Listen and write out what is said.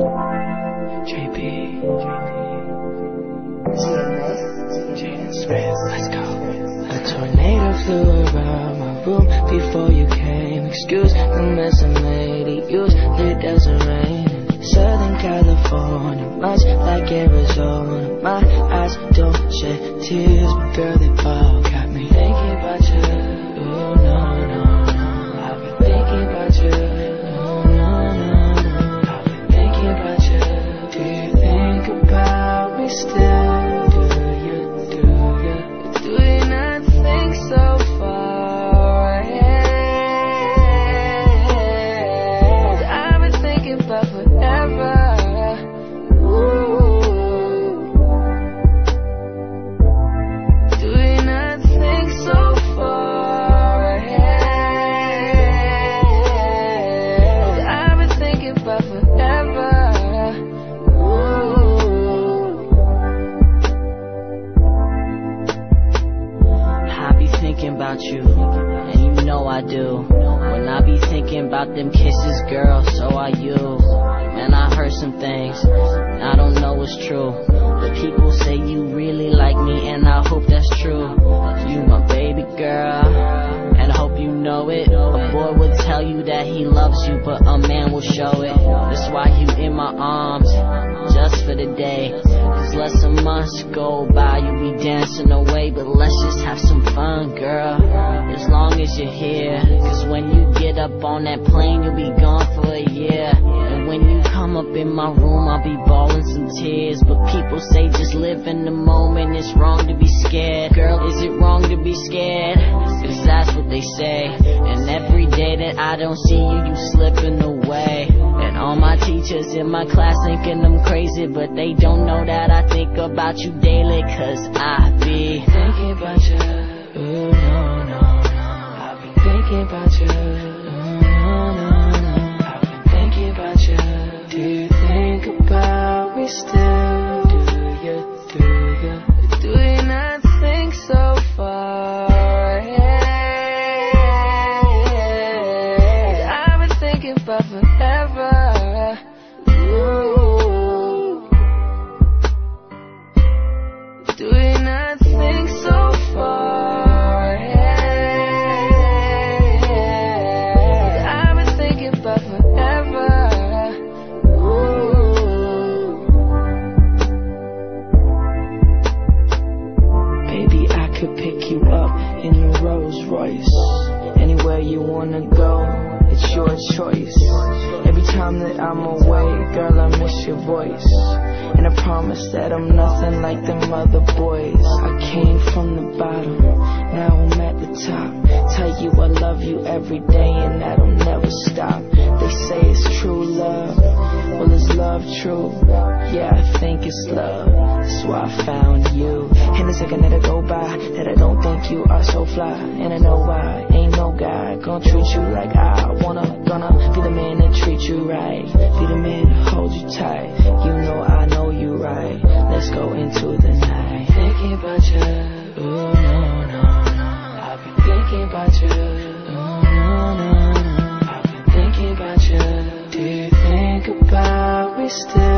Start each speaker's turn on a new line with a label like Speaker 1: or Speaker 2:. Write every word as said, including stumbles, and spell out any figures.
Speaker 1: J P, Jaden Smith, let's go. A tornado flew around my room before you came. Excuse the mess I made it. Usually it doesn't rain in Southern California, much like Arizona. My eyes don't shed tears, but girl, they all got me thinking about you. Ooh, no, no, no. I've been thinking about you. Still, do you, do you, do you not think so far ahead? I've been thinking about forever. Ooh. Do you not think so far ahead? I've been thinking about forever. Thinking about you, and you know I do. When I be thinking about them kisses, girl, so are you. Man, I heard some things, I don't know what's true, but people say you really like me, and I hope that's true. You my baby girl, and I hope you know it. A boy would tell you that he loves you, but a man will show it. That's why you in my arms, just for the day. Cause less than months go by, you be dancing away, but let's just have some fun, girl, as long as you're here. Cause when you get up on that plane, you'll be gone for a year. And when you come up in my room, I'll be bawling some tears. But people say just live in the moment, it's wrong to be scared. Girl, is it wrong to be scared? Cause that's what they say. And every day that I don't see you, you slipping away. And all my teachers in my class thinking I'm crazy, but they don't know that I think about you daily. Cause I be thinking about you. Ooh, no, no, no. I've been thinking about you. Ooh, no, no, no. I've been thinking about you. Do you think about me still? Do you, do you, do you not think so far ahead? I've been thinking about forever. Ooh. Do you not think so far ahead? I've been thinking about forever. Ooh. Baby, I could pick you up in your Rolls Royce. Anywhere you wanna go, it's your choice. Every time that I'm away, girl, I miss your voice. And I promise that I'm nothing like them other boys. I came from the bottom, now I'm at the top. Tell you I love you every day and that'll never stop. They say it's true love, well is love true? Yeah, I think it's love, that's why I found you. And the second that I go by, that I don't think you are so fly. And I know why, ain't no guy gonna treat you like I wanna. Gonna be the man that treat you right, be the man to hold you tight. You know I know you right, let's go into the night. Thinking about you, ooh, no, no, no. I've been thinking about you, ooh, no, no, no. I've been thinking about you. Do you think about me still?